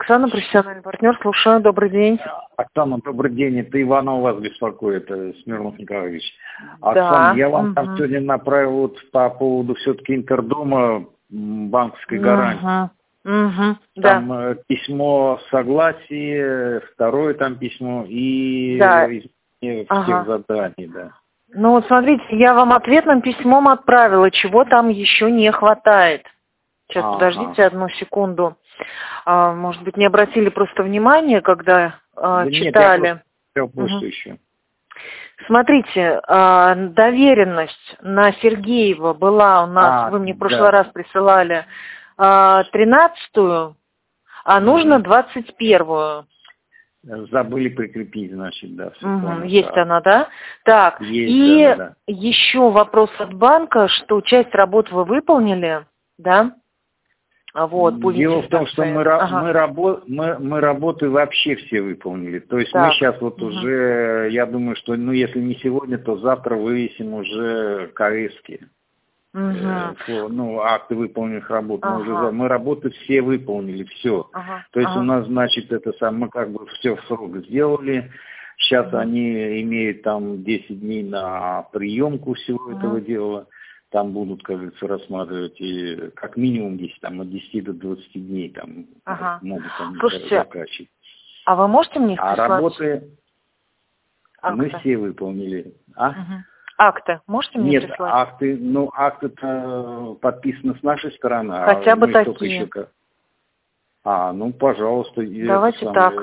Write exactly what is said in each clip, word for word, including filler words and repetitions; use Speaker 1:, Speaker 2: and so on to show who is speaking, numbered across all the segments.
Speaker 1: Оксана, профессиональный партнер, слушаю, добрый день.
Speaker 2: Оксана, добрый день, это Иванов вас беспокоит, Смирнов Николаевич.
Speaker 1: Да.
Speaker 2: Оксана, я вам
Speaker 1: угу.
Speaker 2: там сегодня направил вот по поводу все-таки Интердома банковской гарантии.
Speaker 1: Угу. Угу.
Speaker 2: Там
Speaker 1: да.
Speaker 2: э, письмо согласия, второе там письмо и
Speaker 1: да.
Speaker 2: изменение
Speaker 1: ага.
Speaker 2: всех заданий, да.
Speaker 1: Ну вот смотрите, я вам ответным письмом отправила, чего там еще не хватает. Сейчас, ага. подождите одну секунду. А, может быть, не обратили просто внимания, когда а,
Speaker 2: да
Speaker 1: читали.
Speaker 2: Нет, я просто
Speaker 1: угу.
Speaker 2: еще.
Speaker 1: Смотрите, а, доверенность на Сергеева была у нас, а, вы мне в прошлый да. раз присылали а, тринадцатую, а нужно двадцать первую.
Speaker 2: Забыли прикрепить, значит, да.
Speaker 1: Угу, есть да. она, да? Так,
Speaker 2: есть
Speaker 1: и
Speaker 2: она, да.
Speaker 1: еще вопрос от банка, что часть работ вы выполнили, да? Вот,
Speaker 2: Дело в том, что мы,
Speaker 1: ага.
Speaker 2: мы, рабо, мы, мы работы вообще все выполнили. То есть
Speaker 1: так.
Speaker 2: мы сейчас вот угу. уже, я думаю, что ну если не сегодня, то завтра вывесим уже КСки.
Speaker 1: Угу.
Speaker 2: Э, ну, акты выполненных работ.
Speaker 1: Ага.
Speaker 2: Мы, уже, мы работы все выполнили, все.
Speaker 1: Ага.
Speaker 2: То есть
Speaker 1: ага.
Speaker 2: у нас, значит, это сам, мы как бы все в срок сделали. Сейчас угу. они имеют там десять дней на приемку всего угу. этого дела. Там будут, как говорится, рассматривать и как минимум десять, там от десяти до двадцати дней там
Speaker 1: ага.
Speaker 2: могут там
Speaker 1: закачивать. А вы можете мне их
Speaker 2: А
Speaker 1: прислать?
Speaker 2: работы
Speaker 1: Акты.
Speaker 2: Мы все выполнили. А?
Speaker 1: Угу. Акты можете мне
Speaker 2: Нет,
Speaker 1: прислать?
Speaker 2: акты, ну акты-то подписаны с нашей стороны.
Speaker 1: Хотя
Speaker 2: а
Speaker 1: бы
Speaker 2: мы
Speaker 1: такие.
Speaker 2: Еще... А, ну пожалуйста.
Speaker 1: Давайте так.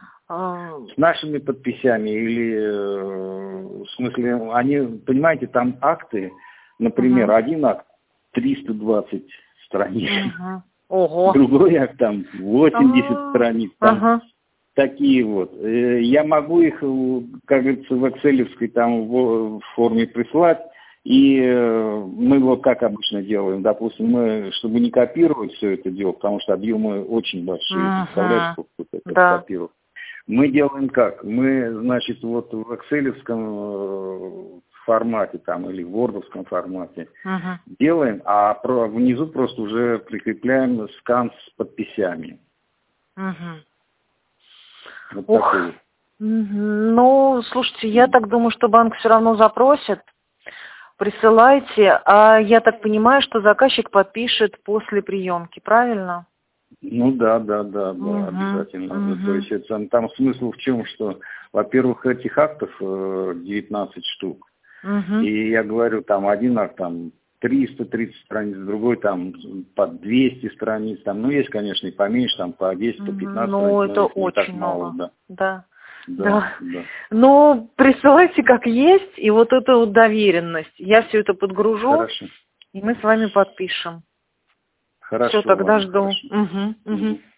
Speaker 2: С нашими подписями или в смысле, они, понимаете, там акты. Например, угу. один акт триста двадцать страниц,
Speaker 1: угу. Ого.
Speaker 2: другой акт там восемьдесят ага. страниц, там
Speaker 1: ага.
Speaker 2: такие вот. Я могу их, как говорится, в экселевской там в форме прислать, и мы вот как обычно делаем, допустим, мы, чтобы не копировать все это дело, потому что объемы очень большие,
Speaker 1: ага.
Speaker 2: представляете, сколько это
Speaker 1: да.
Speaker 2: копировать. Мы делаем как? Мы, значит, вот в экселевском формате там или в вордовском формате uh-huh. делаем, а про, внизу просто уже прикрепляем скан с подписями.
Speaker 1: Uh-huh.
Speaker 2: Вот
Speaker 1: Ух.
Speaker 2: такой.
Speaker 1: Uh-huh. Ну, слушайте, я так думаю, что банк все равно запросит. Присылайте, а я так понимаю, что заказчик подпишет после приемки, правильно?
Speaker 2: Ну да, да, да, да,
Speaker 1: uh-huh.
Speaker 2: обязательно.
Speaker 1: Uh-huh.
Speaker 2: То есть это, там смысл в чем, что, во-первых, этих актов девятнадцать штук.
Speaker 1: Угу.
Speaker 2: И я говорю, там один акт там триста тридцать страниц, другой там по двести страниц, там, ну есть, конечно, и поменьше, там по десять, по пятнадцать
Speaker 1: ну,
Speaker 2: страниц,
Speaker 1: это
Speaker 2: но
Speaker 1: очень
Speaker 2: так
Speaker 1: много.
Speaker 2: мало, да.
Speaker 1: Да.
Speaker 2: Да,
Speaker 1: да.
Speaker 2: да.
Speaker 1: Ну, присылайте как есть, и вот эту вот доверенность. Я все это подгружу,
Speaker 2: хорошо.
Speaker 1: И мы с вами подпишем.
Speaker 2: Хорошо.
Speaker 1: Все, тогда
Speaker 2: ладно,
Speaker 1: жду.
Speaker 2: хорошо.
Speaker 1: Угу, угу.